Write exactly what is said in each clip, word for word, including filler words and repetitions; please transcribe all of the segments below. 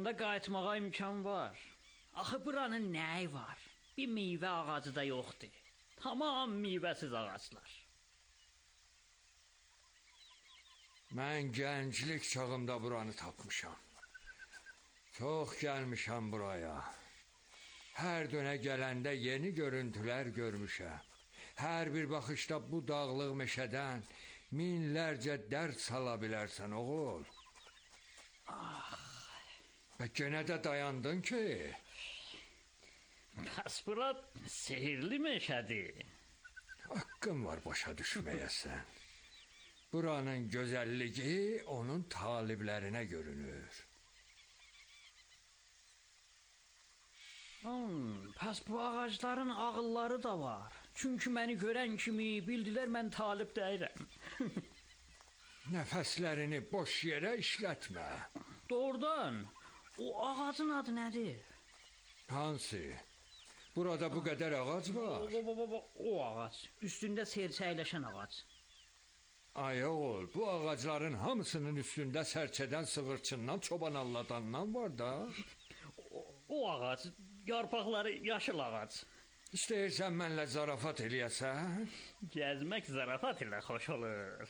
vaxtında qayıtmağa imkan var. Axı buranın nəyi var? Bir meyvə ağacı da yoxdur. Tamam meyvəsiz ağaclar. Mən gənclik çağımda buranı tapmışam. Çox gəlmişəm buraya. Hər dönə gələndə yeni görüntülər görmüşəm. Hər bir baxışda bu dağlıq meşədən minlərcə dərs sala bilərsən, oğul. Ah. Və yenə də dayandın ki? Bəs bura sehirli meşədir. Haqqın var başa düşməyəsən. Buranın gözəlliyi onun taliblərinə görünür. Hmm, pəs bu ağacların ağılları da var. Çünki məni görən kimi bildilər mən talib deyirəm. Nəfəslərini boş yerə işlətmə. Doğrudan, o ağacın adı nədir? Hansı? Burada bu qədər ağac var. O, o, o, o ağac, üstündə serçəyləşən ağac. Ay oğul, bu ağacların hamısının üstündə sərçədən, sığırçından, çoban alladandan var da. O, o ağac, yarpaqları yaşıl ağac. İstəyirsən mənlə zarafat eləyəsən? Gəzmək zarafat ilə xoş olur.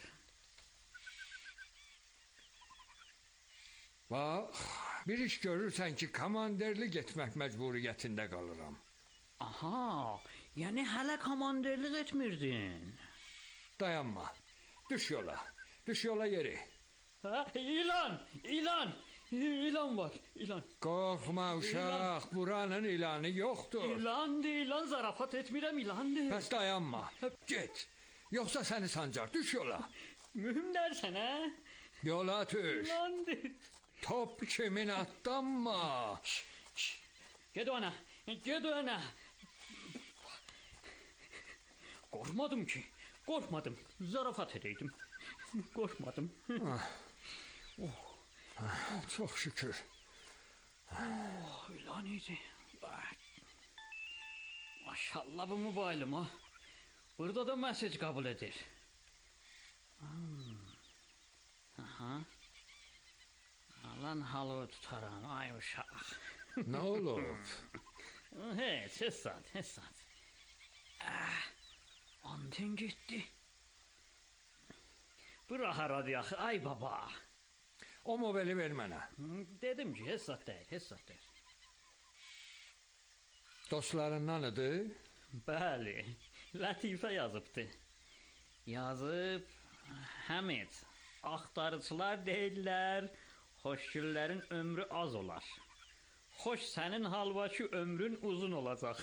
Bax, bir iş görürsən ki, komanderli getmək məcburiyyətində qalıram. Aha, yəni hələ komanderlik etmirdin. Dayanma, düş yola, düş yola yeri. Ha, ilan, ilan, ilan var, ilan. Qorxma uşaq, buranın ilanı yoxdur. İlandır, ilan, zarafat etmirəm, ilandır. Bəs dayanma, get, yoxsa səni sancar, düş yola. Mühüm dərsən, hə? Yola düş. İlandır. Top kimin atdanma. Şş, şş. Ged ona, ged ona. Qorxmadım ki, qorxmadım. Zarafat edeydim. Qorxmadım. Ah. Oh. Ah, çox şükür. Oh, ilan idi. Maşallah bu mobilim ha. Burada da mesaj kabul edir. Hmm. Aha. Alan halı tutaram, ay uşaq. Nə olub? Heç, hesad, hesad. Ah, anten getdi. Bura haradır axı, ay baba. O mobili ver mənə. Dedim ki, hesad deyil, hesad deyil. Dostlarındanıdır? Bəli, Lətifə yazıbdı. Yazıb, Həmid, axtarıcılar deyirlər, xoşgüllərin ömrü az olar. Xoş sənin halvaki ömrün uzun olacaq.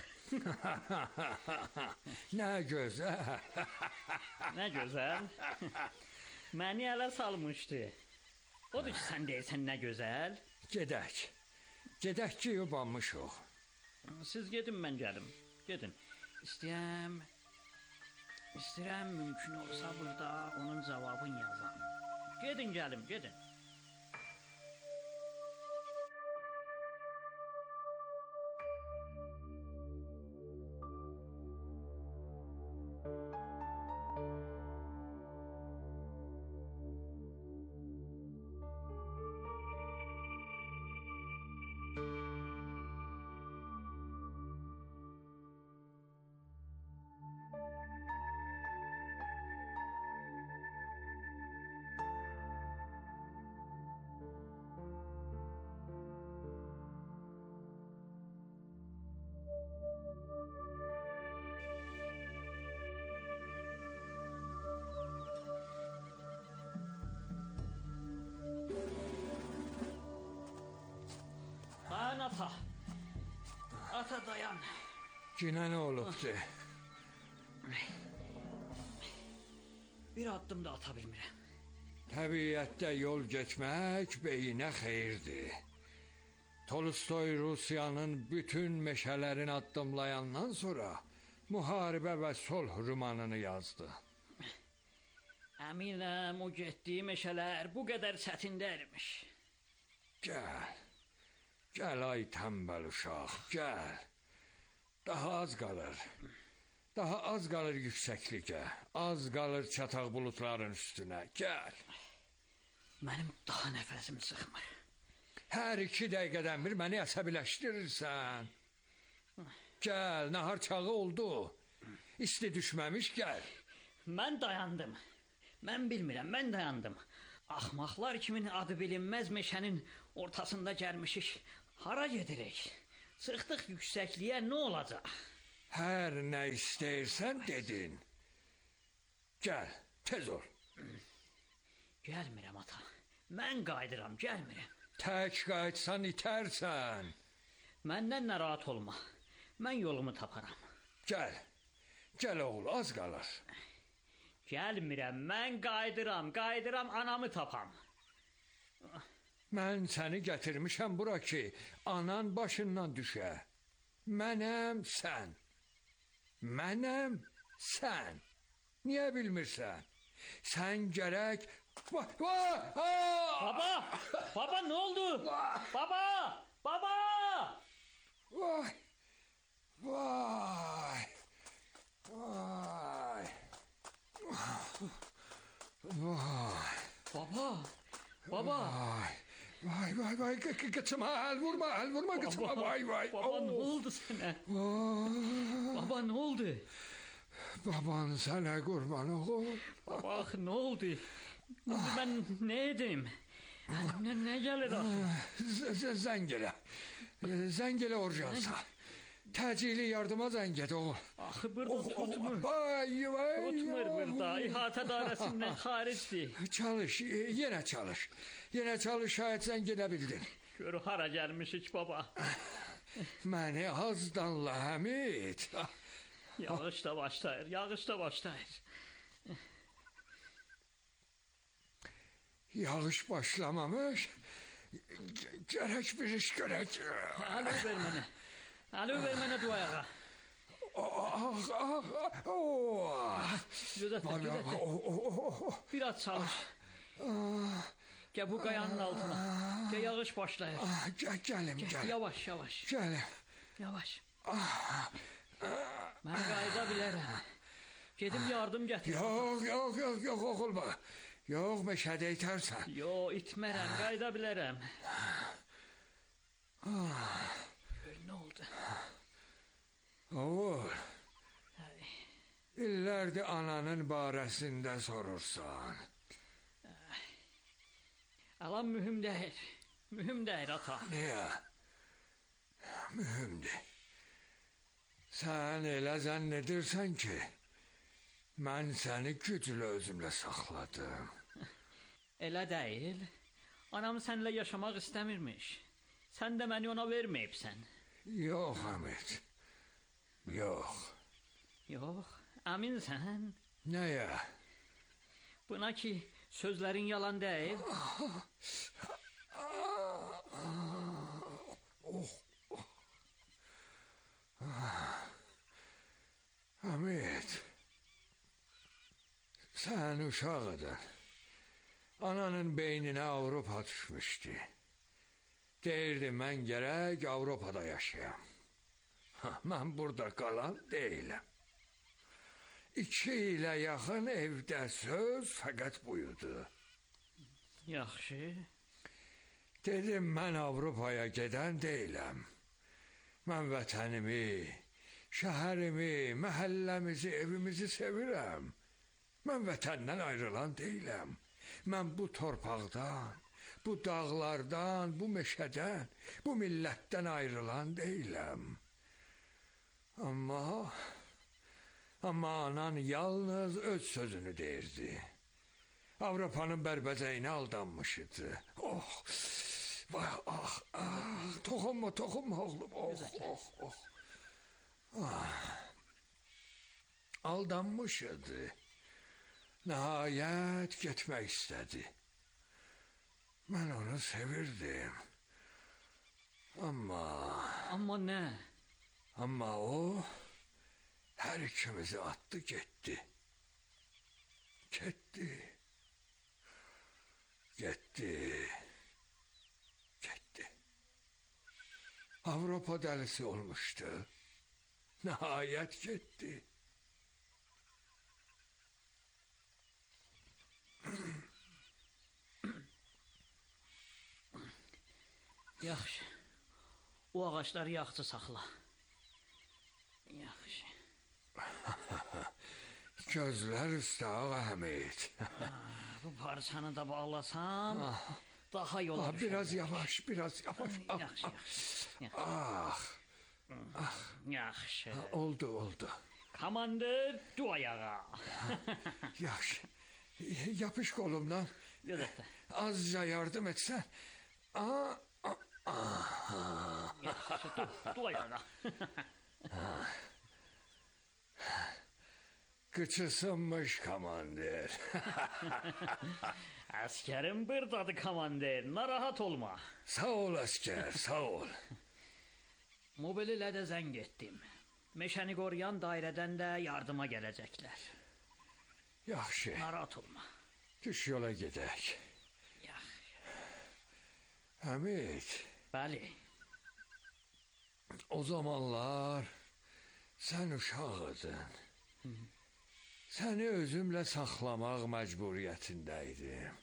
Nə gözəl. Nə gözəl. Məni ələ salmışdı. Odur ki, sən deyirsən nə gözəl. Gedək. Gedək ki, yubanmışıq. Siz gedin, mən gəlim. Gedin. İstəyəm, istəyirəm mümkün olsa burada onun cavabını yazam. Gedin, gəlim, gedin. Dayan ata. Ata dayan. Yenə nə olubdu? Bir addım da ata bilmirəm. Təbiətdə yol geçmək beyinə xeyirdir. Tolstoy Rusiyanın bütün meşələrini addımlayandan sonra müharibə və sulh romanını yazdı. Əminəm o getdiyi meşələr bu qədər çətindəymiş. Gəl. Gəl ay tənbəl uşaq, gəl. Daha az qalır. Daha az qalır yüksəklikə. Az qalır çataq bulutların üstünə. Gəl. Mənim daha nəfəsim çıxmır. Hər iki dəqiqədən bir məni əsəbiləşdirirsən. Gəl, nahar çağı oldu. İsti düşməmiş gəl. Mən dayandım. Mən bilmirəm, mən dayandım. Axmaqlar kimin adı bilinməz meşənin ortasında gəlmişik. Hara gedirik? Çıxdıq yüksəkliyə, nə olacaq? Hər nə istəyirsən dedin. Gəl, tez ol. Gəlmirəm ata. Mən qayıdıram, gəlmirəm. Tək qayıtsan itərsən. Məndən narahat olma. Mən yolumu taparam. Gəl, gəl oğul, az qalır. Gəlmirəm, mən qayıdıram, qayıdıram, anamı tapam. Mən səni gətirmişəm bura ki, anan başından düşə. Mənəm sən. Mənəm sən. Niyə bilmirsən? Sən gərək... Va, va, baba, baba nə oldu? Baba, baba! Vay, vay, vay. Vay. Baba, baba. Vay, vay, vay, vay, kıçıma el vurma, el vurma kıçıma, vay, vay. Baba ne oldu sana? Baba ne oldu? Baban sana kurban oğul. Baba ne oldu? Ben ne edeyim? Elimden ne gelir axı? Zəngələ, zəngələ orjansa. Təcili yardıma zəng et oğul. Axı burada tutmur. Vay, vay. Tutmur burada, ihatə dairəsindən xaricdir. Çalış, yenə çalış. Yenə çalış, şayət zəng edə bildin. Gör hara gəlmişik baba. Məni az danla Həmid. Yağış da başlayır, yağış da başlayır. Yağış başlamamış. Gərək bir iş görək. Alo ver mənə. Alo ver mənə duayağa. Ah, ah, ah. Gözətlə, gözətlə. Biraz çalış. Gəl bu qayanın altına. Gəl yağış başlayır. Gəlim, gəlim. Yavaş, yavaş. Gəlim. Yavaş. Mən qayıda bilərəm. Gedim yardım gətir. Yox, yox, yox, yox, oğul bax. Yox, meşədə itərsən. Yox, itmərəm, qayıda bilərəm. Gör, nə oldu? Oğul, illərdir ananın barəsində sorursan. Alam mühüm deyil. Mühüm deyil, ata. Niyə? Mühümdür. Sən elə zənn edirsən ki, mən səni güclə özümlə saxladım. Elə deyil. Anam səninlə yaşamaq istəmirmiş. Sən də məni ona verməyibsən. Yox, Həmid. Yox. Yox, əminsən? Nəyə? Buna ki, sözlərin yalan deyil. Həmid, sən uşaq idin. Ananın beyninə Avropa düşmüşdü. Deyirdi, mən gərək Avropada yaşayam. Mən burada qalan deyiləm. İki ilə yaxın evdə söz fəqət buyurdu. Yaxşı. Dedim, mən Avropaya gedən deyiləm. Mən vətənimi, şəhərimi, məhəlləmizi, evimizi sevirəm. Mən vətəndən ayrılan deyiləm. Mən bu torpaqdan, bu dağlardan, bu meşədən, bu millətdən ayrılan deyiləm. Amma, amma anan yalnız öz sözünü deyirdi. Avropanın bərbəcəyinə aldanmış idi. Oh, vay, ah, ah, toxunma, toxunma oğlum, oh, oh, oh. Ah. Aldanmış idi. Nəhayət getmək istədi. Mən onu sevirdim. Amma... Amma nə? Amma o hər ikimizi atdı, getdi. Getdi. Getdi. Getdi. Avropa dəlisi olmuşdu. Nəhayət getdi. Yaxşı. O ağacları yaxşı saxla. Yaxşı. Gözlər üstə ağa Həmid. Bu parçanı da bağlasam daha yola Ah, düşərəm. biraz yavaş, biraz yavaş. Ah, Yaxşı, yaxşı. ah, Yaxşı. oldu, oldu. Komandir, dur ayağa. Yaxşı. Yapış kolumdan. Gözətdə. Azca yardım etsən. Aa, Yaxşı, dur, dur ayağa. Qıçısınmış komandir. Əskərim buradadır komandir, narahat olma. Sağ ol əskər, sağ ol. Mobililə də zəng etdim. Meşəni qoruyan dairədən də yardıma gələcəklər. Yaxşı, Narahat olma. düş yola gedək. Yaxşı. Həmid, Bəli. o zamanlar sən uşaq idin. Səni özümlə saxlamaq məcburiyyətində idim.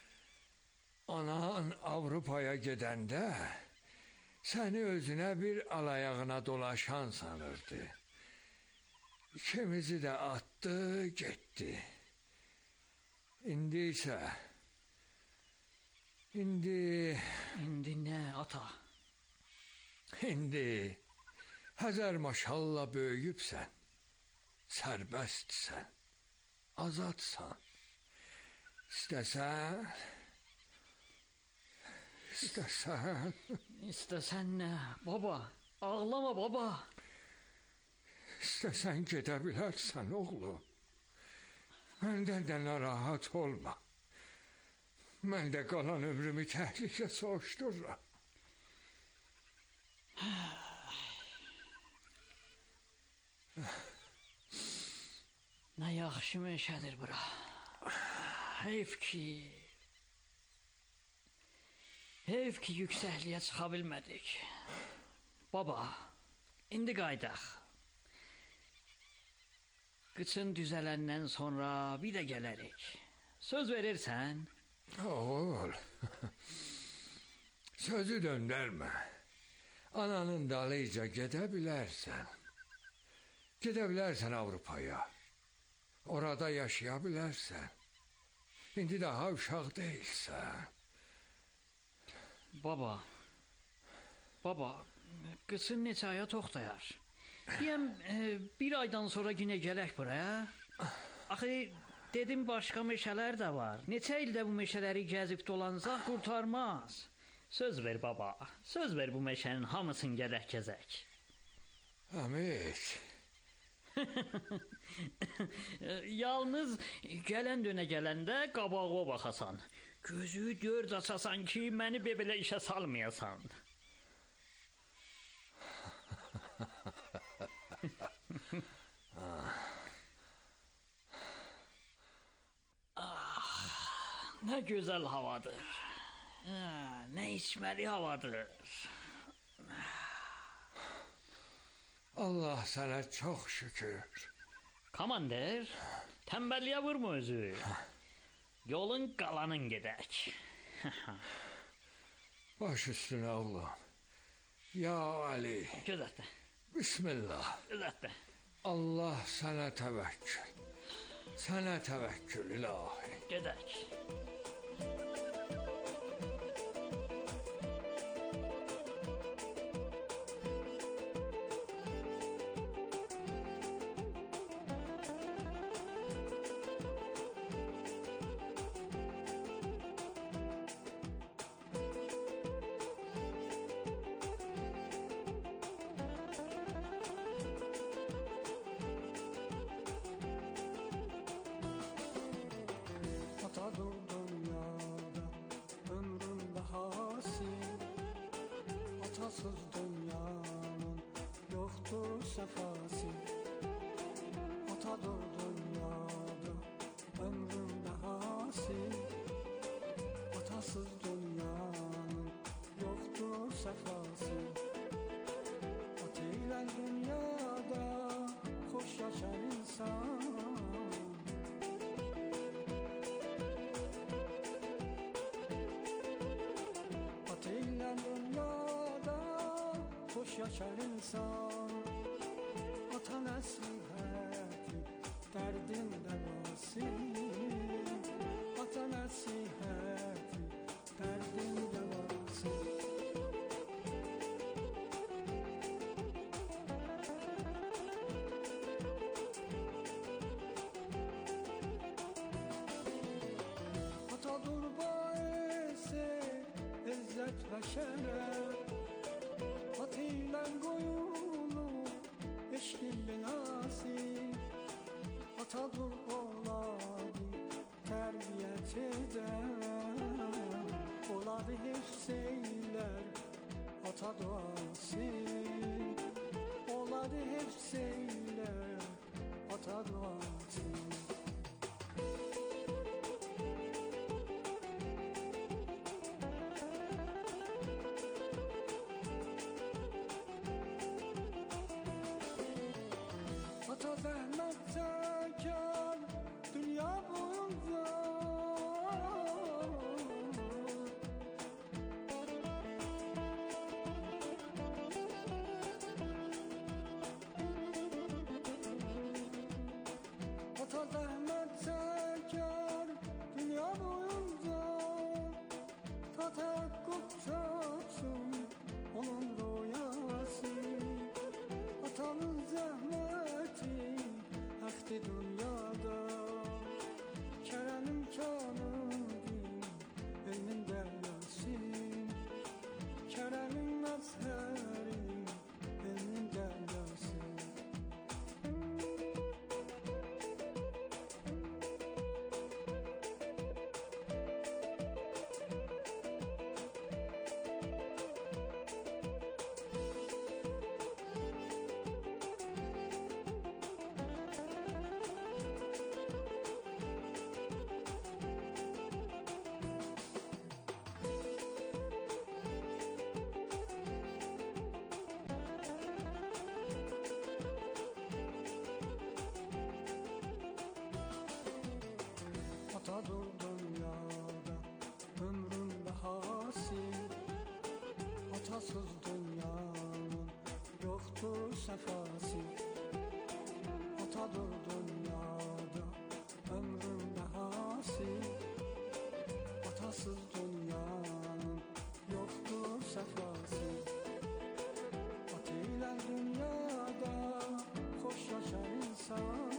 Anan Avropaya gedəndə səni özünə bir alayağına dolaşan sanırdı. İkimizi də atdı, getdi. İndi isə indi İndi nə ata? indi Həzər maşallah böyüyübsən. Sərbəstsən. Azadsan. İstəsən İstəsən İstəsən nə? Baba, ağlama baba. İstəsən gedə bilərsən oğlum. Məndən də narahat olma. Mən də qalan ömrümü təhlükə soğuşdururam. Nə yaxşı meşədir bura. Heyf ki... Heyf ki yüksəkliyə çıxa bilmədik. Baba, indi qaydaq. Qıçın düzələndən sonra bir də gələrik. Söz verirsən? Oğul, sözü döndərmə. Ananın dalıyca gedə bilərsən. Gedə bilərsən Avropaya. Orada yaşaya bilərsən. İndi daha uşaq deyilsən. Baba, baba, qıçın neçə aya toxtayar? Deyəm, e, bir aydan sonra yenə gələk buraya. Axı, dedim başqa meşələr də var. Neçə ildə bu meşələri gəzib dolansaq qurtarmaz. Söz ver baba, söz ver bu meşənin hamısını gələk gəzək. Həmid, Yalnız gələn dönə gələndə qabağa baxasan. Gözü dörd açasan ki, məni belə işə salmayasan. Ah, nə gözəl havadır. Ah, nə içməli havadır. Allah sənə çox şükür. Komandir, tənbəlliyə vurma özü. Yolun qalanın gedək. Baş üstünə oğlum. Ya Ali, Gözətdə, Bismillah. gözətdə. Allah sənə təvəkkül. Sənə təvəkkül ilahi. Gedək. Ata dur dünyada ömrün bahası, atasız dünyanın yoktur sefası. Ata dur dünyada ömrün bahası, atasız dünyanın yoktur sefası. Ata ile dünyada hoş yaşar insan. Atıyla dünya yaşar insan. Ata nəsihəti dərdin dəvası, ata nəsihəti dərdin dəvası. Atadır baisi izzət və şərəf, ata ilə qoyulur eşqin binası. Atadır oladı tərbiyət edər, oladı hifz eylər ata duası, oladı hifz eylər ata duası. Ata zəhmət çəkər dünya boyunca, ata zəhmət çəkər dünya boyunca, tətəqqüb çatsın onun rüyası. Atanın zəhməti əxti dünyada, kərəm imkanıdır elmin dəryası, kərəmin məzhəri elmin dəryası. Atadır dünyada ömrün bahası, atasız dünyanın yoktur səfası. Atadır dünyada ömrün bahası, atasız dünyanın yoktur səfası. Ata ilə dünyada xoş yaşar insan.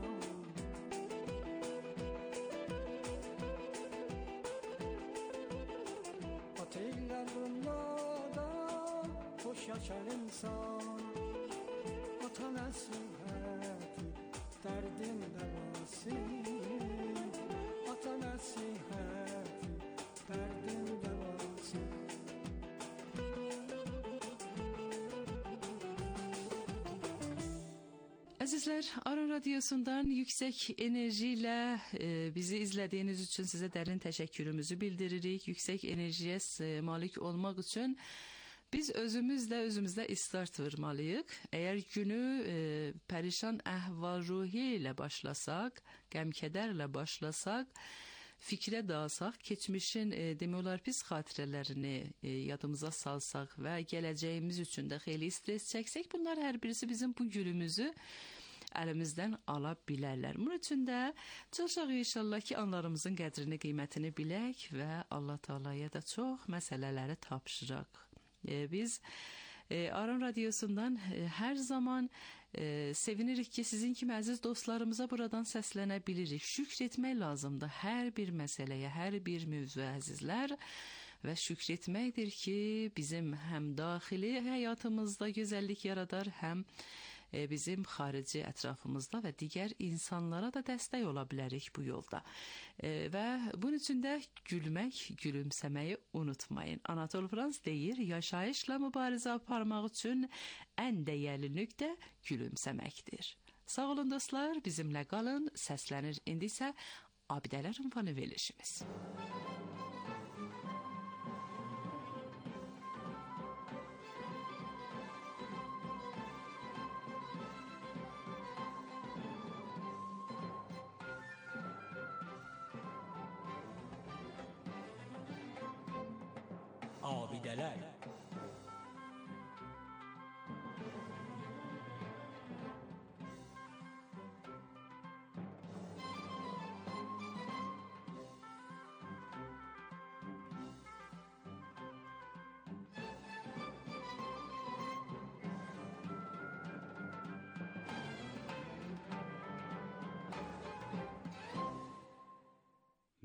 Ata ilə dünyada xoş yaşar insan. Ata nəsihəti dərdin dəvası, ata nəsihəti dərdin dəvası. Əzizlər, Aran Radyosu'ndan yüksek enerjiyle e, bizi izlediğiniz için size derin teşekkürümüzü bildiririk. Yüksek enerjiye e, malik olmak için biz özümüzle özümüzde istart vermalıyıq. Eğer günü e, perişan əhval-ruhi ile başlasak, qəm-kədərlə başlasak, fikrə dalsaq, keçmişin e, demək olar pis xatirələrini e, yadımıza salsaq və gələcəyimiz üçün də xeyli stres çəksək, bunlar hər birisi bizim bu günümüzü əlimizdən ala bilərlər. Bunun üçün də çalışaq inşallah ki, anlarımızın qədrini, qiymətini bilək və Allah Taala'ya da çox məsələləri tapşıraq. E, biz e, Aran Radyosu'ndan e, hər zaman e, sevinirik ki, sizin kimi əziz dostlarımıza buradan səslənə bilirik. Şükr etmək lazımdır hər bir məsələyə, hər bir mövzuya əzizlər. Və şükr etməkdir ki, bizim həm daxili həyatımızda gözəllik yaradar, həm bizim xarici ətrafımızda və digər insanlara da dəstək ola bilərik bu yolda. E, və bunun üçün də gülmək, gülümsəməyi unutmayın. Anatol Frans deyir, yaşayışla mübarizə aparmaq üçün ən dəyərli nöqtə gülümsəməkdir. Sağ olun dostlar, bizimlə qalın. Səslənir indi isə Abidələr ünvanı verilişimiz. Abidələr.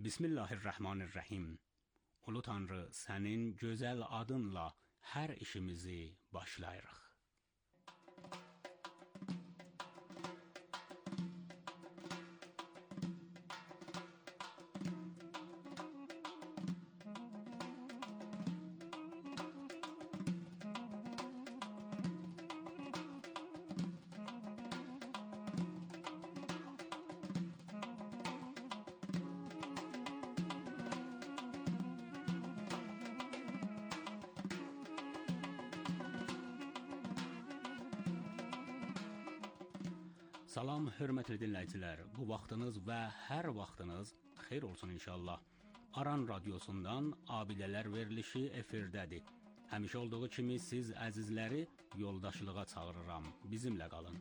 Bismillahirrahmanirrahim. Ulu Tanrı, sənin gözəl adınla hər işimizi başlayırıq. Salam, hörmətli dinləyicilər. Bu vaxtınız və hər vaxtınız xeyir olsun inşallah. Aran radiosundan Abidələr verilişi efirdədir. Həmişə olduğu kimi siz əzizləri yoldaşlığa çağırıram. Bizimlə qalın.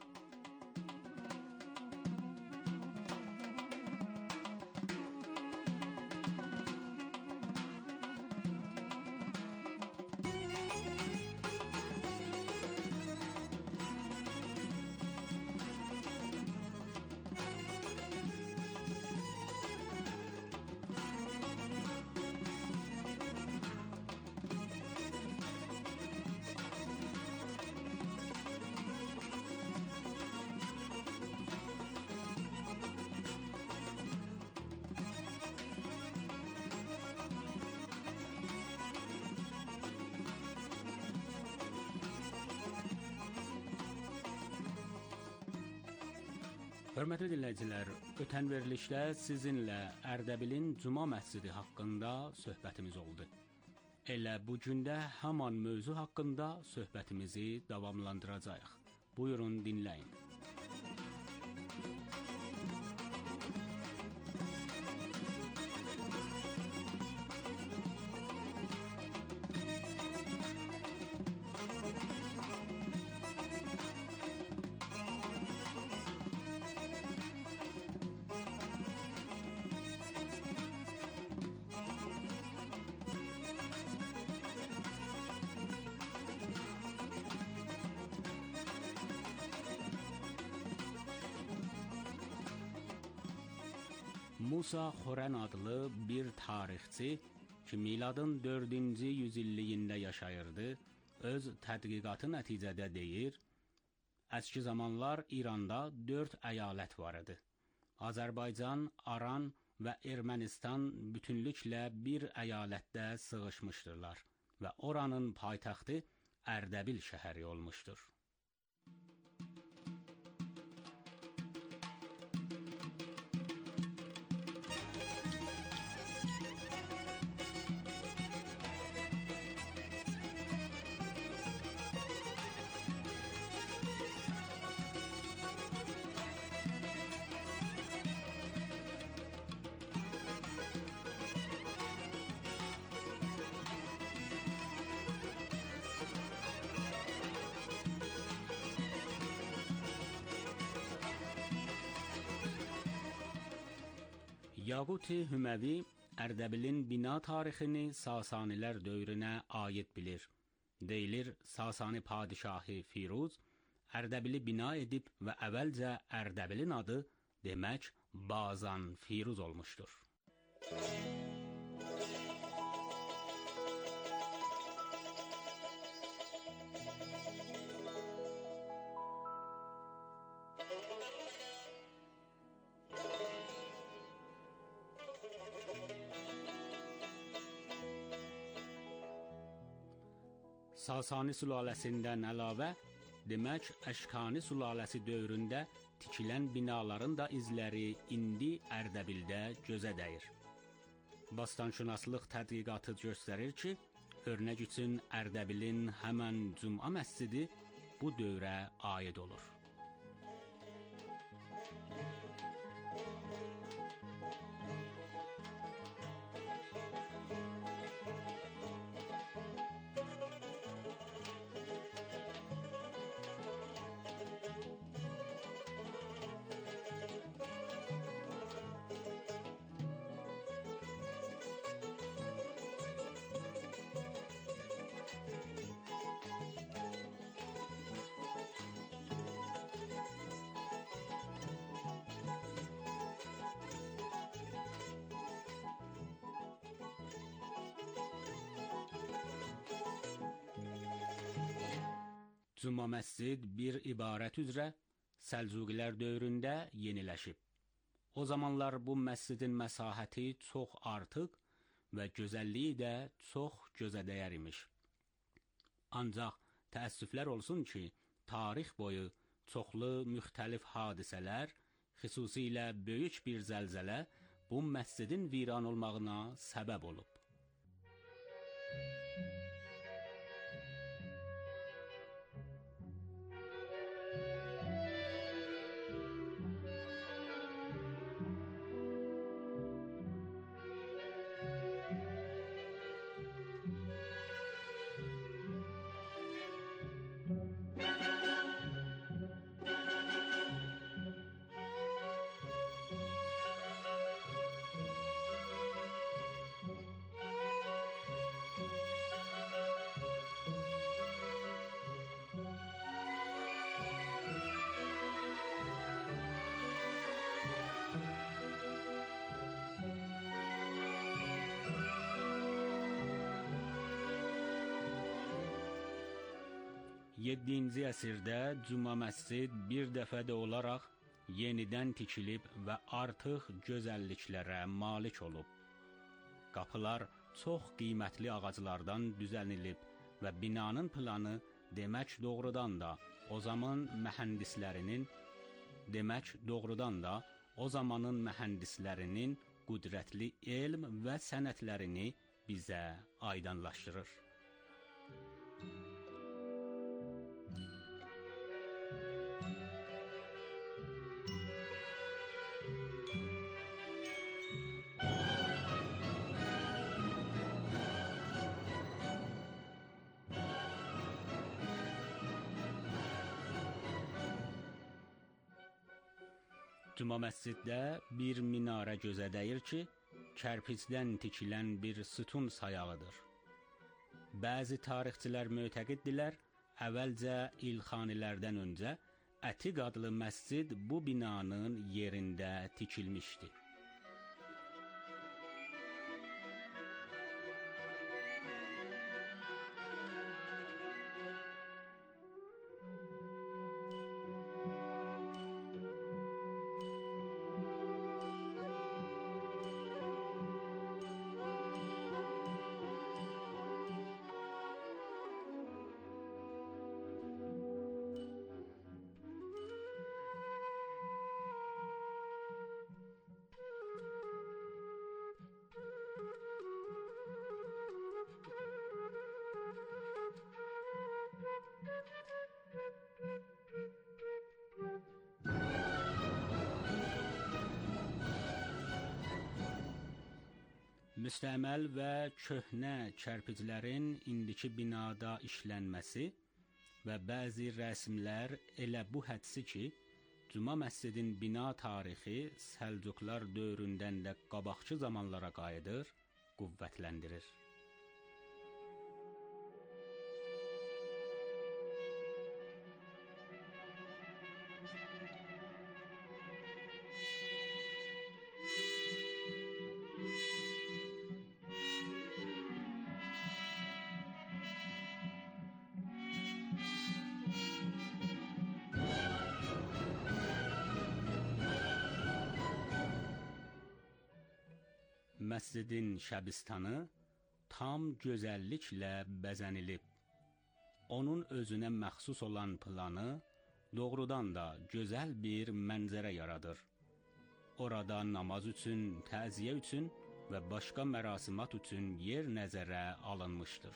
Hörmətli dinləyicilər, ötən verilişdə sizinlə Ərdəbilin Cuma məscidi haqqında söhbətimiz oldu. Elə bu gündə həman mövzu haqqında söhbətimizi davamlandıracağıq. Buyurun dinləyin. Musa Xorən adlı bir tarixçi ki, miladın dördüncü yüzilliyində yaşayırdı, öz tədqiqatı nəticədə deyir, əski zamanlar İranda dörd əyalət var idi. Azərbaycan, Aran və Ermənistan bütünlüklə bir əyalətdə sığışmışdırlar və oranın paytaxtı Ərdəbil şəhəri olmuşdur. Yaquti Hüməvi Ərdəbilin bina tarixini Sasanilər dövrünə aid bilir. Deyilir, Sasani padişahı Firuz Ərdəbili bina edib və əvvəlcə Ərdəbilin adı demək Bazan Firuz olmuşdur. Sasani sülaləsindən əlavə, demək Əşkani sülaləsi dövründə tikilən binaların da izləri indi Ərdəbildə gözə dəyir. Bastanşünaslıq tədqiqatı göstərir ki, örnək üçün Ərdəbilin həmən Cuma məscidi bu dövrə aid olur. Cuma məscid bir ibarət üzrə Səlcuqilər dövründə yeniləşib. O zamanlar bu məscidin məsahəti çox artıq və gözəlliyi də çox gözədəyər imiş. Ancaq təəssüflər olsun ki, tarix boyu çoxlu müxtəlif hadisələr, xüsusilə böyük bir zəlzələ bu məscidin viran olmağına səbəb olub. yeddinci əsrdə Cuma məscid bir dəfədə olaraq yenidən tikilib və artıq gözəlliklərə malik olub. Qapılar çox qiymətli ağaclardan düzənilib və binanın planı demək doğrudan da o zaman mühəndislərinin demək doğrudan da o zamanın mühəndislərinin qüdrətli elm və sənətlərini bizə aydınlaşdırır. Cuma məsciddə bir minarə gözə dəyir ki, kərpicdən tikilən bir sütun sayağıdır. Bəzi tarixçilər mötəqiddilər, əvvəlcə İlxanilərdən öncə Ətiq adlı məscid bu binanın yerində tikilmişdi. Müstəməl və köhnə kərpiclərin indiki binada işlənməsi və bəzi rəsmlər elə bu hədsi ki, Cuma məscidin bina tarixi Səlcuqlar dövründən də qabaqçı zamanlara qayıdır, qüvvətləndirir. Məscidin şəbistanı tam gözəlliklə bəzənilib. Onun özünə məxsus olan planı doğrudan da gözəl bir mənzərə yaradır. Orada namaz üçün, təziyə üçün və başqa mərasimat üçün yer nəzərə alınmışdır.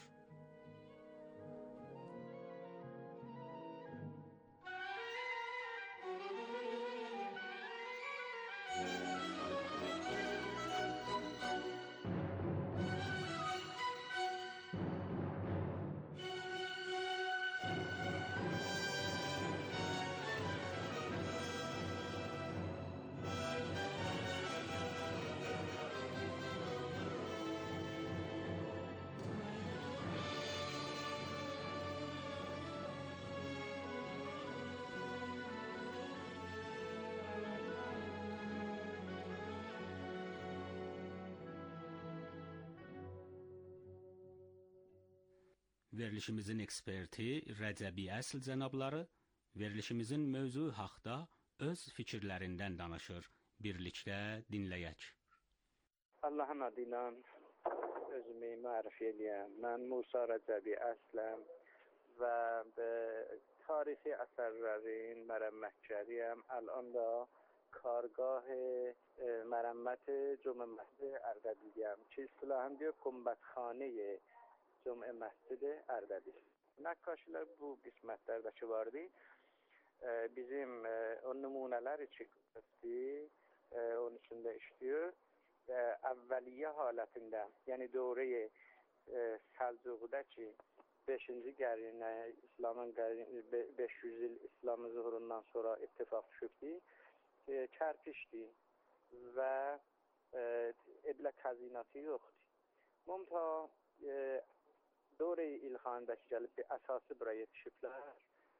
Verilişimizin eksperti Rəcəbi Əsl cənabları verilişimizin mövzu haqqında öz fikirlərindən danışır. Birlikdə dinləyək. Allahın adıyla özümü mərif edəyəm. Mən Musa Rəcəbi Əsləm və tarixi əsərlərin mərəmmətçəriyəm. Əlan da kargah mərəmmət Cümə Məscid Ərdəbiliyəm ki, istilahan diyor Kumbətxane Cümə Məscid Ərdebil. Nəqqaşlar bu qismətlərdəki vardı. Bizim o nümunələr için onun içində işliyor. Əvvəliyyə halətində, yəni dövrəyi Səlcuqda ki, beşinci qərinə, İslamın beş yüz il İslamın zuhurundan sonra ittifaq düşübdü, kərpişdi və edilə təzinatı yoxdur. Mumta dövrəyi İlxanidəki gəlib bir əsası buraya yetişiblər.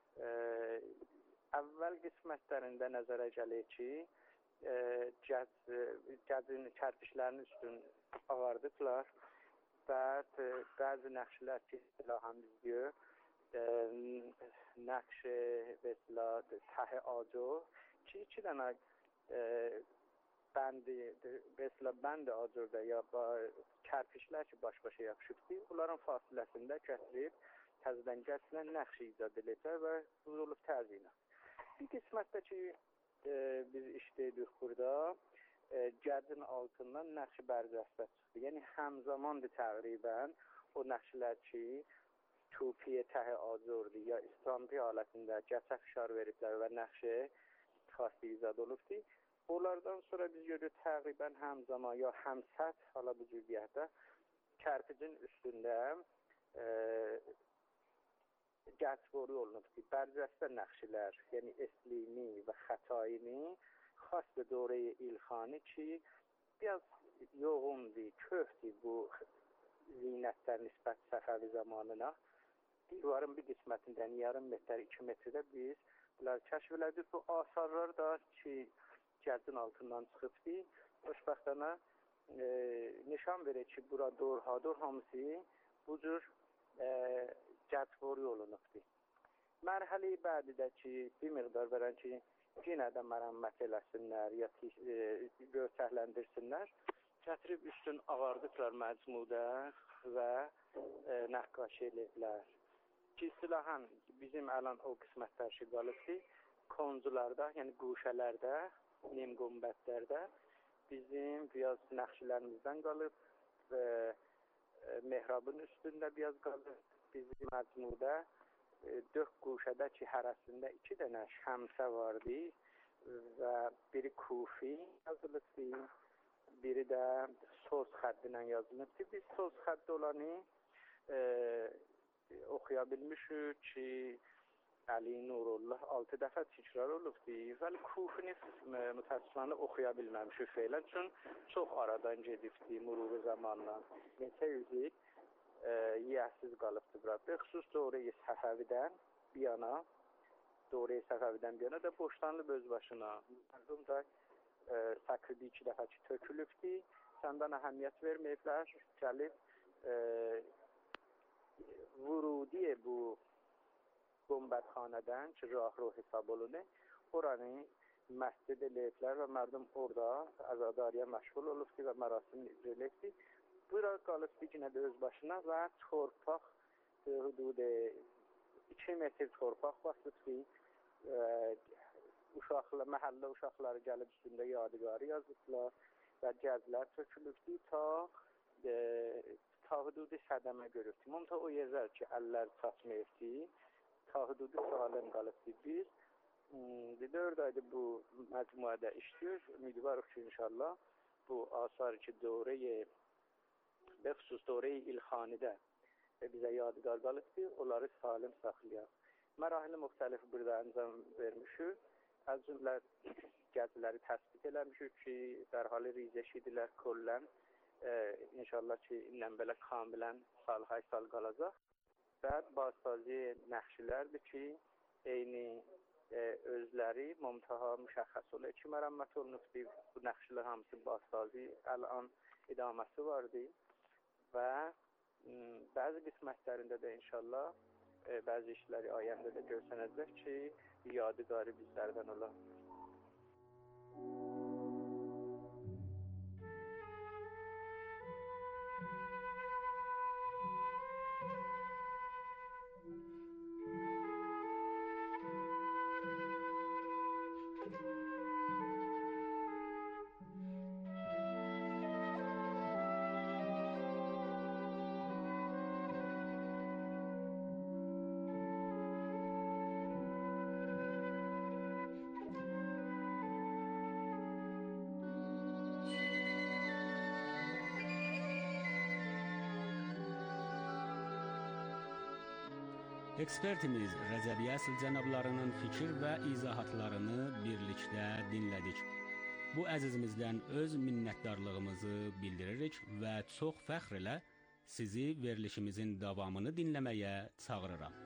Əvvəl qismətlərində nəzərə gəlir ki, gəzin kərpişlərin üstün ağardıqlar və bəzi nəqşlər ki, silahən bizdiyor, nəqş və silah təhi acı ki, iki dənə bəndi, və silah bəndi acırda ya kərpişlər ki, baş-başa yapışıbdır, onların fasiləsində gətirib, təzədən gəlsinə nəqş icad edəcək və vurulub təzinə. Bir qismətdə ki, biz işləydik burada, gəzin altından nəqşi bərzəstə çıxdı. Yəni, həmzamandır təqribən o nəqşilər ki, tupiyə təhi acırdı ya İslampi halətində gəçə fişar veriblər və nəqşi xasti izad olubdur. Onlardan sonra biz görürük təqribən həmzama ya həmsət hala bu cübiyyətdə kərpicin üstündə gəzboru olunubdur. Bərzəstə nəqşilər, yəni eslimi və xətayini xas bir dövrəyi İlxani ki, biraz yoğundur, köhdür bu zinətlər nisbət Səfəvi zamanına. Divarın bir qismətindən yarım metr, iki metrdə biz bunları kəşf elədik. Bu asarlar da ki, gəzin altından çıxıbdır. Xoşbəxtənə e, nişan verir ki, bura dorhadır, hamısı bu cür e, gəzbor yolunubdur. Mərhələ-i bədidə ki, bir miqdar verən ki, yenə də mərəmmət eləsinlər, ya e, görsəhləndirsinlər. Gətirib üstün ağardıqlar məcmudə və e, nəqqaş eləyiblər. Ki, silahən bizim əlan o qismətlər ki, qalıbdır. Konzularda, yəni quşələrdə, nim qumbətlərdə bizim biraz nəqşilərimizdən qalıb və e, mehrabın üstündə biraz qalıb. Bizim məcmudə e, dörd quşədə ki, hərəsində iki dənə şəmsə vardı və biri kufi yazılıbdır, biri də söz xəddinə yazılıbdır. Biz söz xəddi olanı e, oxuya bilmişik ki, Əli Nurullah altı dəfə təkrar olubdur. Vəli kufini mütəssiflərini oxuya bilməmişik feylən, çün çox aradan gedibdir müruru zamanla. Neçə yüzük e, yiyəsiz qalıbdır bura. Xüsus dövrəyi Səfəvidən bir yana, dövrəyi Səfəvidən bir yana da boşlanıb öz başına. Mərdum da e, səkridi iki dəfə ki tökülübdür. Səndən əhəmiyyət verməyiblər, gəlib e, vurudiye bu Gumbətxanədən ki, rah-ruh hesab olunur, oranı məscid eləyiblər və mərdum orada əzadariyə məşğul olubdur və mərasim icra eləyibdir. Bura qalıbdır yenə də öz başına və torpaq hüdud iki metr torpaq basıbdır. Uşaqlar, məhəllə uşaqları gəlib üstündə yadigarı yazıblar və gəzlər tökülübdür ta e, ta hüdudi sədəmə görübdür. Mumta o yerlər ki, əllər çatmayıbdır, ta hüdudi saləm qalıbdır. Biz dörd aydır bu məcmuədə işləyir. Ümidvarıq ki, inşallah bu asar ki, dövrəyi və xüsus dövrəyi İlxanidə bizə yadigar qalıbdır, onları salim saxlayaq. Mərahili müxtəlif burada əncam vermişik. Az cümlə gəziləri təsbit eləmişik ki, dərhali rizəşidilər kollən, e, inşallah ki, ilə belə kamilən salhay sal qalacaq. Və bazsazi nəqşilərdir ki, eyni e, özləri mumtaha müşəxəs olur ki, mərəmmət olunubdur. Bu nəqşilər hamısı bazsazi əlan idaməsi vardır və Bəzi qismətlərində də inşallah e, bəzi işləri ayəndə də görsənəcək ki, yadigarı bizlərdən ola. Ekspertimiz Rəcəbi Əsl cənablarının fikir və izahatlarını birlikdə dinlədik. Bu əzizimizdən öz minnətdarlığımızı bildiririk və çox fəxr ilə sizi verilişimizin davamını dinləməyə çağırıram.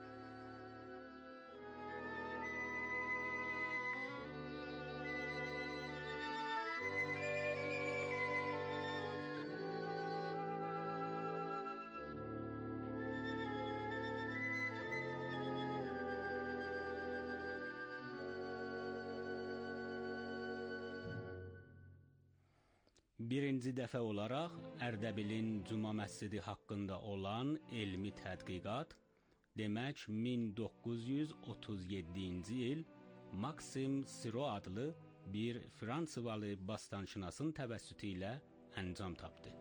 Birinci dəfə olaraq Ərdəbilin Cuma məscidi haqqında olan elmi tədqiqat, demək min doqquz yüz otuz yeddinci il Maksim Siro adlı bir Fransiyalı bastanşünasın təvəssütü ilə əncam tapdı.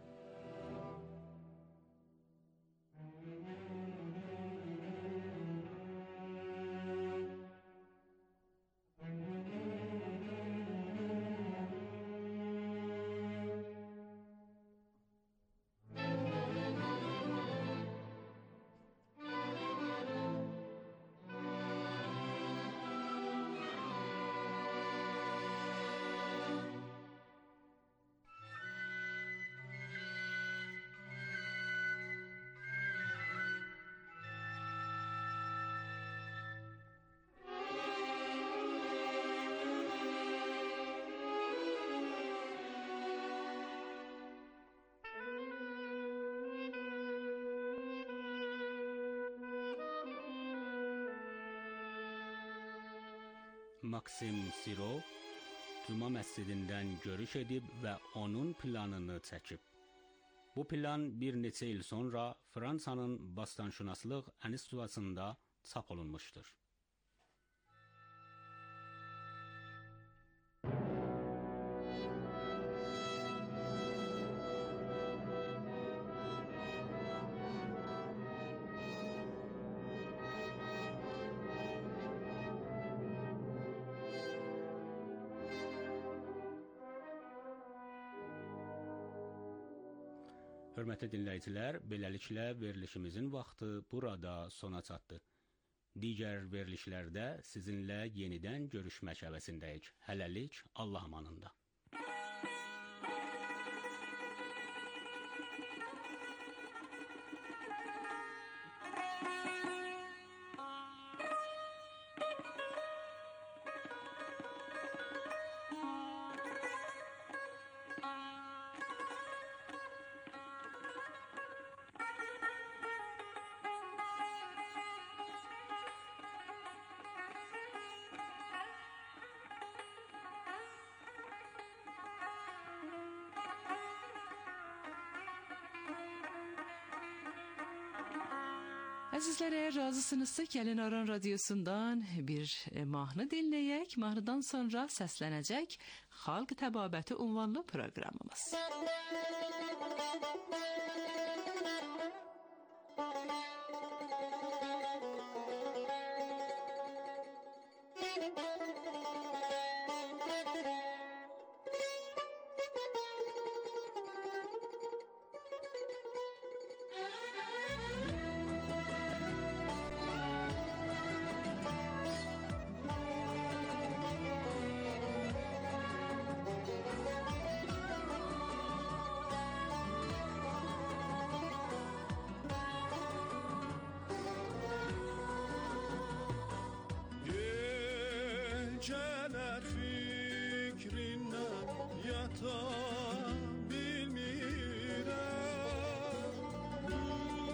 Maksim Siro Cuma məscidindən görüş edib və onun planını çəkib. Bu plan bir neçə il sonra Fransanın bastanşünaslıq enstitüsündə çap olunmuşdur. Hörmətli dinləyicilər, beləliklə verilişimizin vaxtı burada sona çatdı. Digər verilişlərdə sizinlə yenidən görüşmək həvəsindəyik. Hələlik Allah amanında. Əzizlər, əgər razısınızsa, gəlin Aran Radiosundan bir mahnı dinləyək. Mahnıdan sonra səslənəcək Xalq Təbabəti unvanlı proqramımız. Geceler fikrinden yatabilmirem.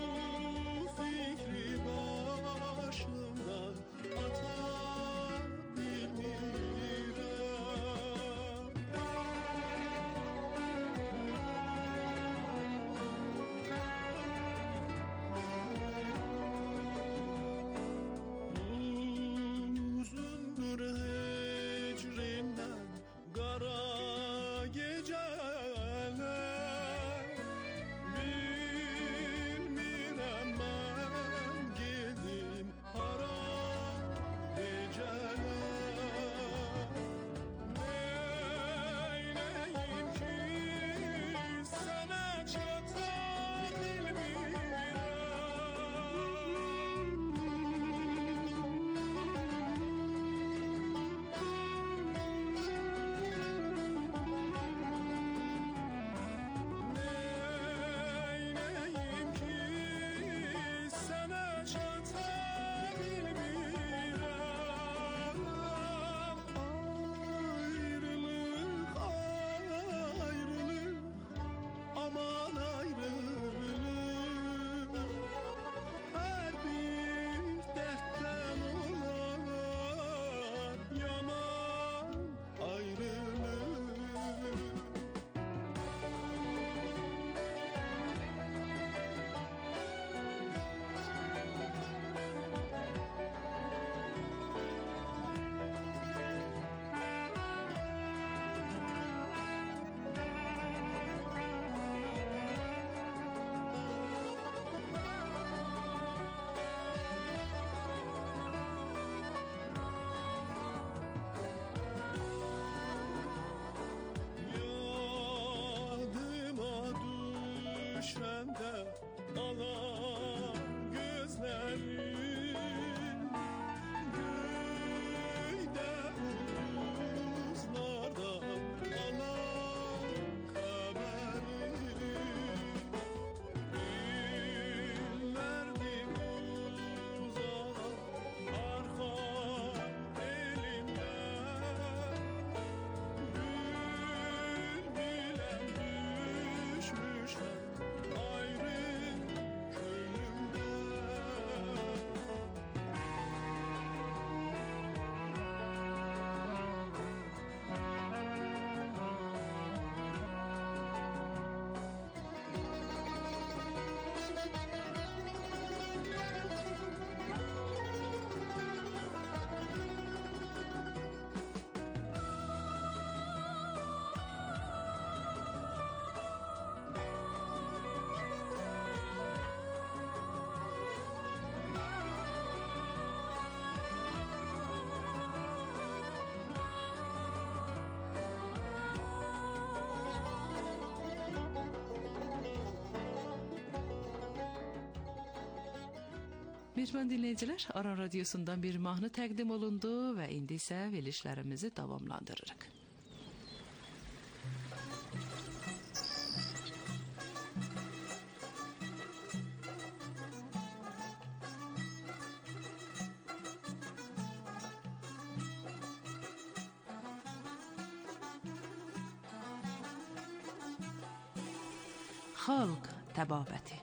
Mehriban dinləyicilər, Aran Radiosundan bir mahnı təqdim olundu və indi isə verilişlərimizi davamlandırırıq. Xalq təbabəti.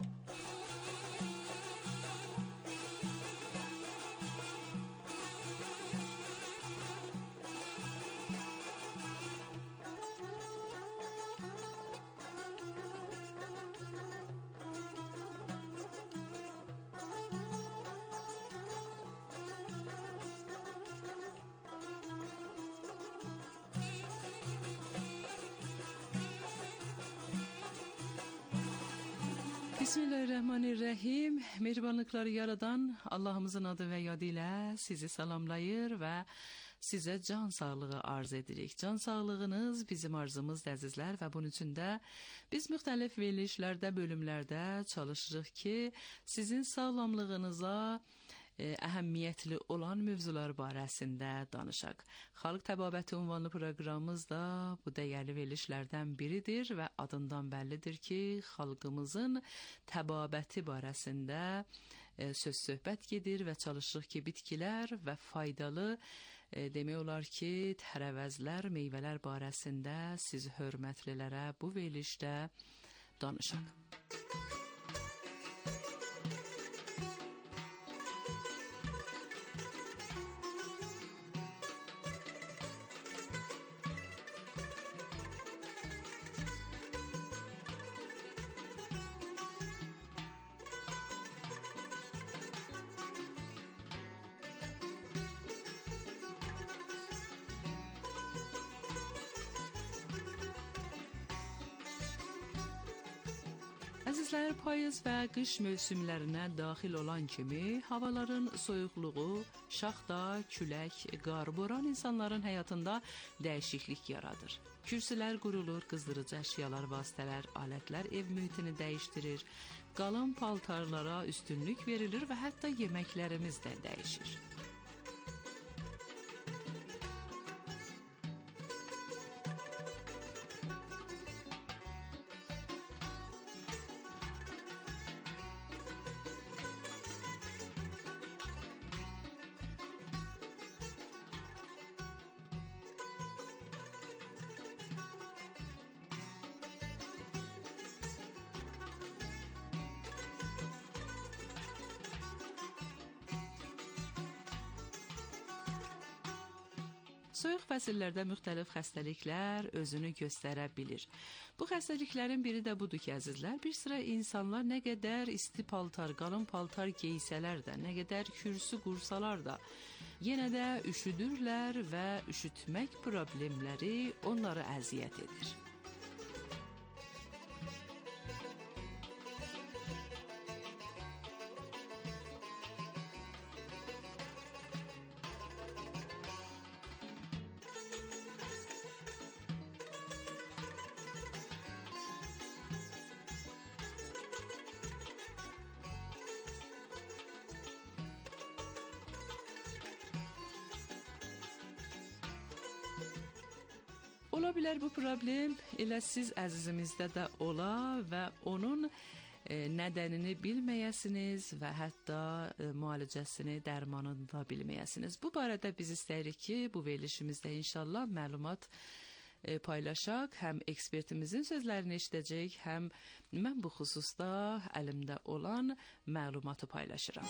Bismillahirrahmanirrahim. Mehribanlıkları yaradan Allah'ımızın adı ve yadıyla sizi salamlayır ve size can sağlığı arz edirik. Can sağlığınız bizim arzımız əzizlər və bunun üçün də biz müxtəlif verilişlərdə, bölümlərdə çalışırıq ki, sizin sağlamlığınıza e, əhəmiyyətli olan mövzular barəsində danışaq. Xalq təbabəti ünvanlı proqramımız da bu dəyərli verilişlərdən biridir və adından bəllidir ki, xalqımızın təbabəti barəsində e, söz söhbət gedir və çalışırıq ki, bitkilər və faydalı e, demək olar ki, tərəvəzlər, meyvələr barəsində siz hörmətlilərə bu verilişdə danışaq. Əzizlər, payız və qış mövsümlərinə daxil olan kimi havaların soyuqluğu, şaxta, külək, qar, boran insanların həyatında dəyişiklik yaradır. Kürsülər qurulur, qızdırıcı əşyalar, vasitələr, alətlər ev mühitini dəyişdirir, qalın paltarlara üstünlük verilir və hətta yeməklərimiz də dəyişir. Soyuq fəsillərdə müxtəlif xəstəliklər özünü göstərə bilir. Bu xəstəliklərin biri də budur ki, əzizlər, bir sıra insanlar nə qədər isti paltar, qalın paltar geysələr də, nə qədər kürsü qursalar da, yenə də üşüdürlər və üşütmək problemləri onları əziyyət edir. Ola bilər bu problem elə siz əzizimizdə də ola və onun e, nədənini bilməyəsiniz və hətta e, müalicəsini, dərmanını da bilməyəsiniz. Bu barədə biz istəyirik ki, bu verilişimizdə inşallah məlumat e, paylaşaq. Həm ekspertimizin sözlərini eşidəcək, həm mən bu xüsusda əlimdə olan məlumatı paylaşıram.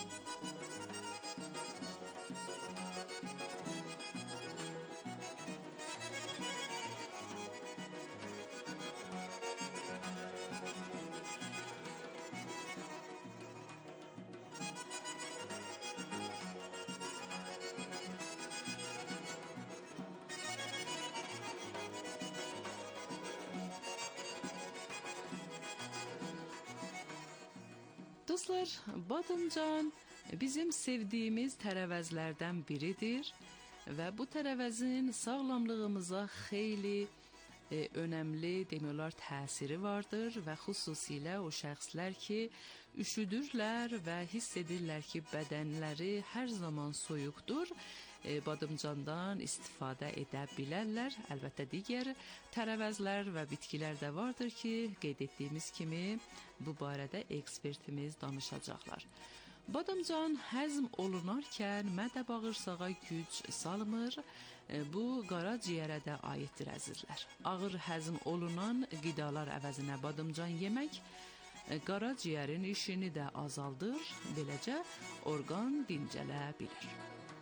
Dostlar, badımcan bizim sevdiyimiz tərəvəzlərdən biridir və bu tərəvəzin sağlamlığımıza xeyli e, önəmli demək olar təsiri vardır və xüsusilə o şəxslər ki, üşüdürlər və hiss edirlər ki, bədənləri hər zaman soyuqdur. E, badımcandan istifadə edə bilərlər. Əlbəttə digər tərəvəzlər və bitkilər də vardır ki, qeyd etdiyimiz kimi bu barədə ekspertimiz danışacaqlar. Badımcan həzm olunarkən mədə bağırsağa güc salmır. E, bu qaraciyərə də aiddir əzizlər. Ağır həzm olunan qidalar əvəzinə badımcan yemək e, qaraciyərin işini də azaldır. Beləcə orqan dincələ bilir.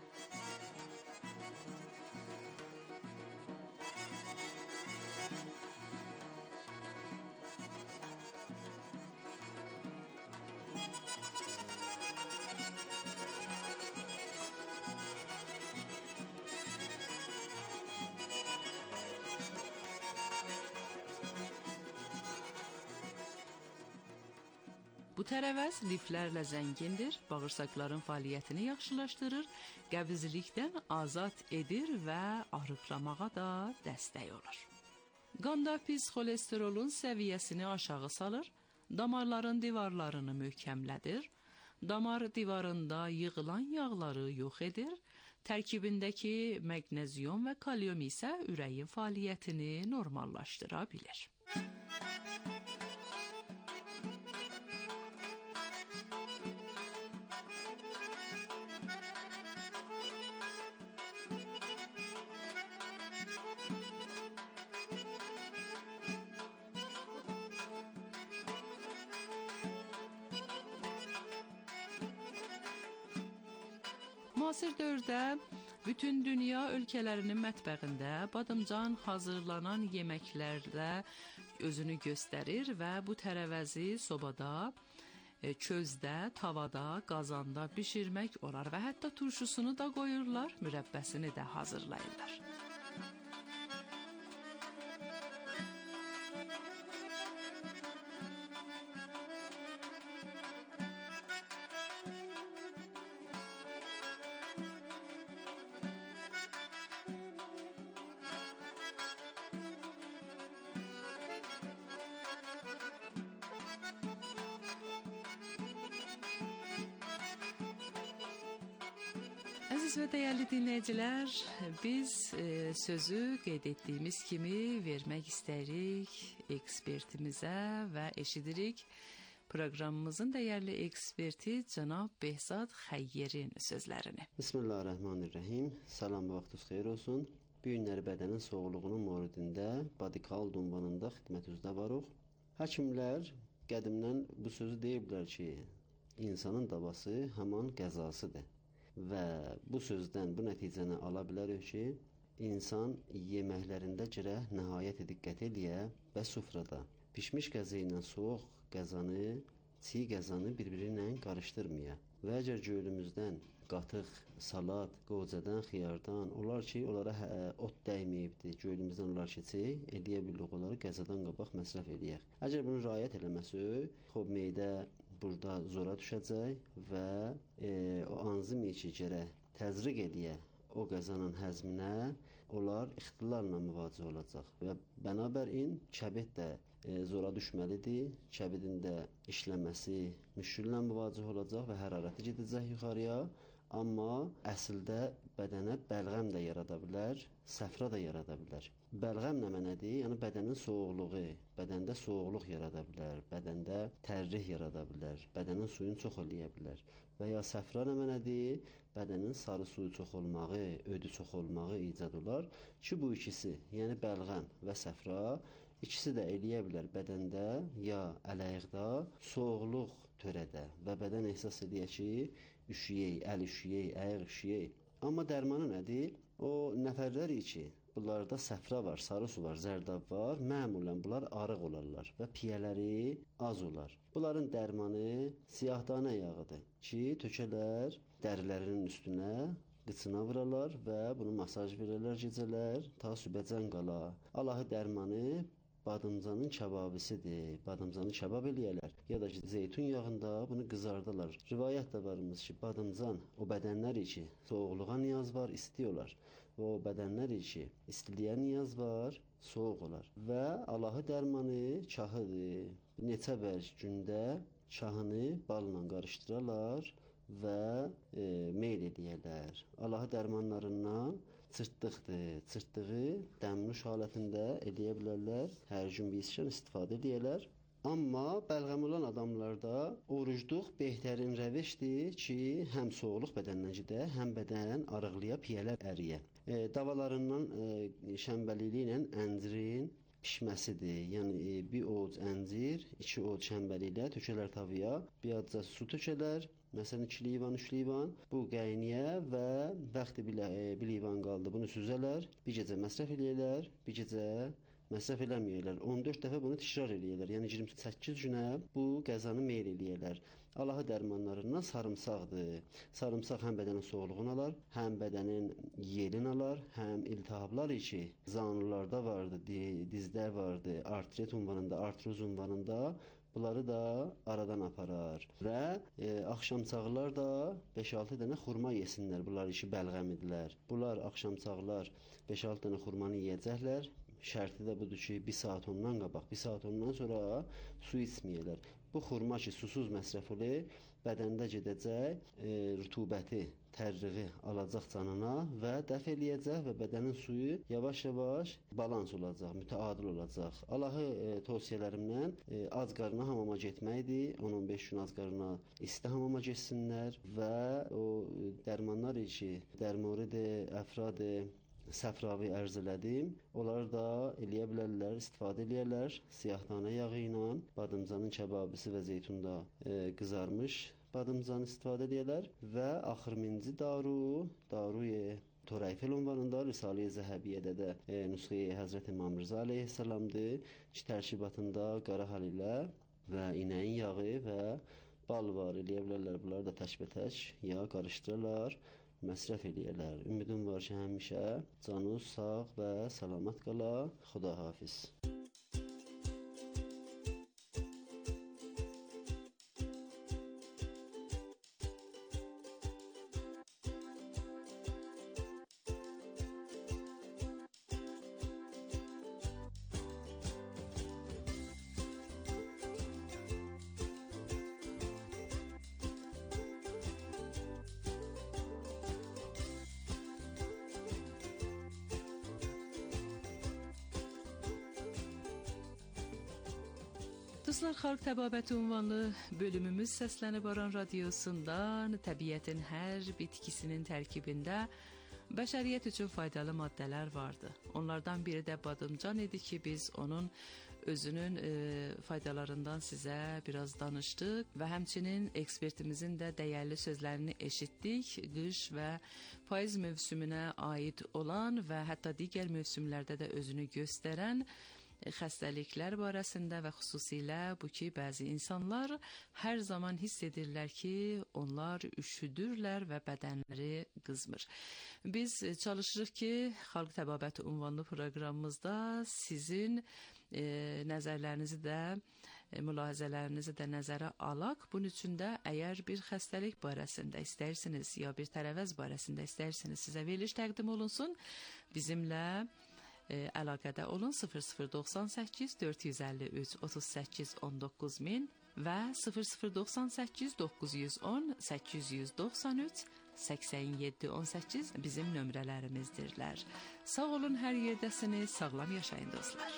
Bu tərəvəz liflərlə zəngindir, bağırsaqların fəaliyyətini yaxşılaşdırır, qəbizlikdən azad edir və arıqlamağa da dəstək olur. Qanda pis xolesterolun səviyyəsini aşağı salır, damarların divarlarını möhkəmlədir, damar divarında yığılan yağları yox edir, tərkibindəki maqnezium və kalium isə ürəyin fəaliyyətini normallaşdıra bilir. Müasir dövrdə bütün dünya ölkələrinin mətbəxində badımcan hazırlanan yeməklərdə özünü göstərir və bu tərəvəzi sobada, közdə, tavada, qazanda bişirmək olar və hətta turşusunu da qoyurlar, mürəbbəsini də hazırlayırlar. Əziz və dəyərli dinləyicilər, biz e, sözü qeyd etdiyimiz kimi vermək istəyirik ekspertimizə və eşidirik proqramımızın dəyərli eksperti cənab Behzad Xəyyərin sözlərini. Bismillahirrahmanirrahim. Salam və vaxtınız xeyir olsun. Bu günləri bədənin soğuqluğunun moridində Badikal ünvanında xidmət üzrə varıq. Həkimlər qədimdən bu sözü deyiblər ki, insanın davası haman qəzasıdır. Və bu sözdən bu nəticəni ala bilərik ki, insan yeməklərində gərək nəhayət diqqət eləyə və sufrada pişmiş qəza ilə soğuq qəzanı, çiğ qəzanı bir-biri ilə qarışdırmaya. Və əgər gölümüzdən qatıq, salat, qocadan, xiyardan, olar ki, onlara hə, ot dəyməyibdir, gölümüzdən olar keçək, eləyə bilirik, onları qəzadan qabaq məsrəf eləyək. Əgər bunu riayət eləməsək, xob meydə burada zora düşəcək və e, o anzimi ki, gərək təzriq eləyə o qəzanın həzminə, onlar ixtilalla müvaciə olacaq. Və bənabərin kəbid də e, zora düşməlidir, kəbidin də işləməsi müşküllə müvaciə olacaq və hərarəti gedəcək yuxarıya. Amma əslində bədənə bəlğəm də yarada bilər, səfra da yarada bilər. Bəlğəm nə mənədir? Yəni bədənin soğuqluğu, bədəndə soğuqluq yarada bilər, bədəndə tərrih yarada bilər, bədənin suyunu çox eləyə bilər. Və ya səfra nə mənədir? Bədənin sarı suyu çox olmağı, ödü çox olmağı icad olar ki, bu ikisi, yəni bəlğəm və səfra, ikisi də eləyə bilər bədəndə ya ələyqdə soğuqluq törədə və bədən ehsas edir ki, üşüyək, əl üşüyək, ayaq üşüyək. Amma dərmanı nədir? O nəfərlər ki, bunlarda səfra var, sarı su var, zərdab var, məmulən bunlar arıq olarlar və piyələri az olar. Bunların dərmanı siyahdanə yağıdır ki, tökələr dərilərinin üstünə, qıçına vurarlar və bunu masaj verirlər gecələr, ta sübəcən qala. Allahı dərmanı badımcanın kəbabisidir. Badımcanı kəbab eləyərlər. Ya da ki, zeytun yağında bunu qızardarlar. Rivayət də varmış ki, badımcan o bədənlər ki, soğuqluğa niyaz var, istiyorlar. Və o bədənlər ki, istiliyə niyaz var, soğuq olar. Və Allahı dərmanı kahıdır. Neçə bərk gündə şahını balla qarışdırarlar və e, meyl edərlər. Allahı dərmanlarından çırtdıqdır. Çırtdığı dəmnuş halətində edə bilərlər. Hər gün bir işdən istifadə edərlər. Amma bəlğəm olan adamlarda orucluq behtərin rəvişdir ki, həm soğuqluq bədəndən gedə, həm bədən arıqlıya, piyələr əriyə. E, davalarından e, şənbəliyi ilə əncirin pişməsidir. Yəni e, bir ovuc əncir, iki ovuc şənbəli ilə tökələr tavaya, bir azca su tökələr. Məsələn, iki livan, üç livan bu qayniyə və vaxtı bir, e, bir livan qaldı. Bunu süzələr, bir gecə məsrəf eləyərlər, bir gecə məsrəf eləməyərlər. on dörd dəfə bunu təkrar eləyərlər. Yəni iyirmi səkkiz günə bu qəzanı meyl eləyərlər. Allahı dərmanlarından sarımsaqdır. Sarımsaq həm bədənin soğuqluğunu alar, həm bədənin yelini alar, həm iltihablar ki, zanularda vardı, dizdə vardı, artrit ünvanında, artroz ünvanında bunları da aradan aparar. Və e, axşamçağlar da beş altı dənə xurma yesinlər. Bunlar işi bəlğəm idilər. Bunlar axşamçağlar beş altı dənə xurmanı yeyəcəklər. Şərti də budur ki, bir saat ondan qabaq, bir saat ondan sonra su içməyələr. Bu xurma ki, susuz məsrəf olur, bədəndə gedəcək, e, rütubəti, tərriği alacaq canına və dəf eləyəcək və bədənin suyu yavaş-yavaş balans olacaq, mütəadil olacaq. Allahı e, tövsiyələrimdən e, ac qarına hamama getməkdir. on on beş gün ac qarına isti hamama getsinlər və o e, dərmanlar ki, dərmoridir, əfradır, səfravi ərz elədim. Onları da eləyə bilərlər, istifadə eləyərlər. Siyahdanə yağı ilə badımcanın kəbabısı və zeytunda e, qızarmış badımcanı istifadə edərlər və axırıncı daru, daruye Torayfel ünvanında Risale-i Zəhəbiyyədə də e, nüsxə-i Həzrət İmam Rıza əleyhissalamdır ki, tərkibatında qara hal ilə və inəyin yağı və bal var, eləyə bilərlər. Bunları da tək-bətək yağ qarışdırırlar, məsrəf eləyərlər. Ümidim var ki, həmişə canınız sağ və salamat qala. Xudahafiz. Dostlar, Xalq Təbabəti ünvanlı bölümümüz Səslənib Aran radiosundan təbiətin hər bitkisinin tərkibində bəşəriyyət üçün faydalı maddələr vardı. Onlardan biri də badımcan idi ki, biz onun özünün e, faydalarından sizə biraz danışdıq və həmçinin ekspertimizin də dəyərli sözlərini eşitdik. Qış və payız mövsümünə aid olan və hətta digər mövsümlərdə də özünü göstərən xəstəliklər barəsində və xüsusilə bu ki, bəzi insanlar hər zaman hiss edirlər ki, onlar üşüdürlər və bədənləri qızmır. Biz çalışırıq ki, Xalq Təbabəti ünvanlı proqramımızda sizin e, nəzərlərinizi də, e, mülahizələrinizi də nəzərə alaq. Bunun üçün də əgər bir xəstəlik barəsində istərsiniz, ya bir tərəvəz barəsində istərsiniz, sizə veriliş təqdim olunsun, bizimlə E, əlaqədə olun. Sıfır sıfır doxsan səkkiz dörd yüz əlli üç otuz səkkiz on doqquz min və sıfır sıfır doxsan səkkiz doqquz yüz on səkkiz yüz doxsan üç səksən yeddi on səkkiz bizim nömrələrimizdirlər. Sağ olun, hər yerdəsiniz, sağlam yaşayın dostlar.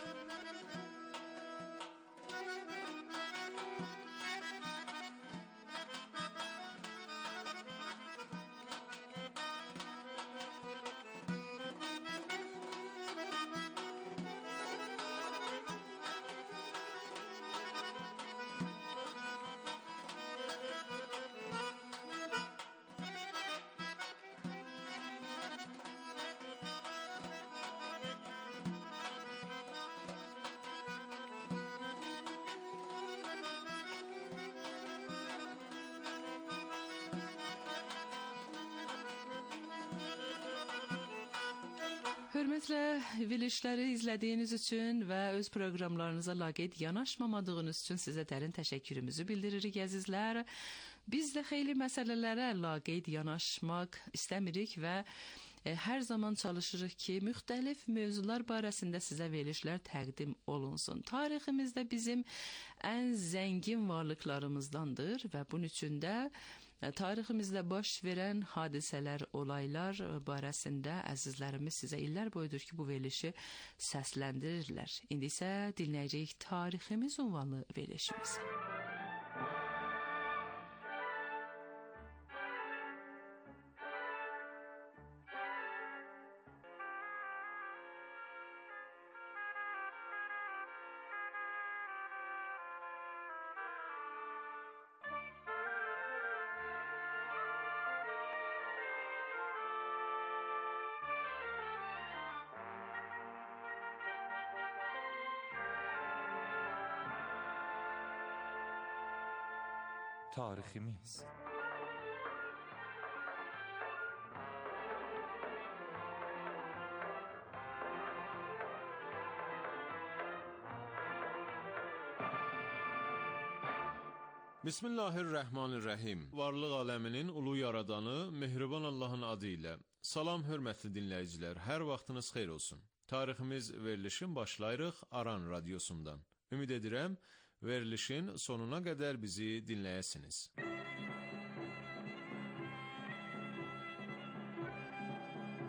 Hörmətlə verilişləri izlədiyiniz üçün və öz proqramlarınıza laqeyd yanaşmamadığınız üçün sizə dərin təşəkkürümüzü bildiririk əzizlər. Biz də xeyli məsələlərə laqeyd yanaşmaq istəmirik və E, hər zaman çalışırıq ki, müxtəlif mövzular barəsində sizə verilişlər təqdim olunsun. Tariximizdə bizim ən zəngin varlıqlarımızdandır və bunun üçün də tariximizdə baş verən hadisələr, olaylar barəsində əzizlərimiz sizə illər boyudur ki, bu verilişi səsləndirirlər. İndi isə dinləyəcəyik tariximiz ünvanlı verilişimizi. Tariximiz. Bismillahirrahmanirrahim. Varlıq aləminin ulu yaradanı, mehriban Allahın adı ilə. Salam, hörmətli dinləyicilər, hər vaxtınız xeyir olsun. Tariximiz verilişin başlayırıq Aran radiosundan. Ümid edirəm, verilişin sonuna qədər bizi dinləyəsiniz.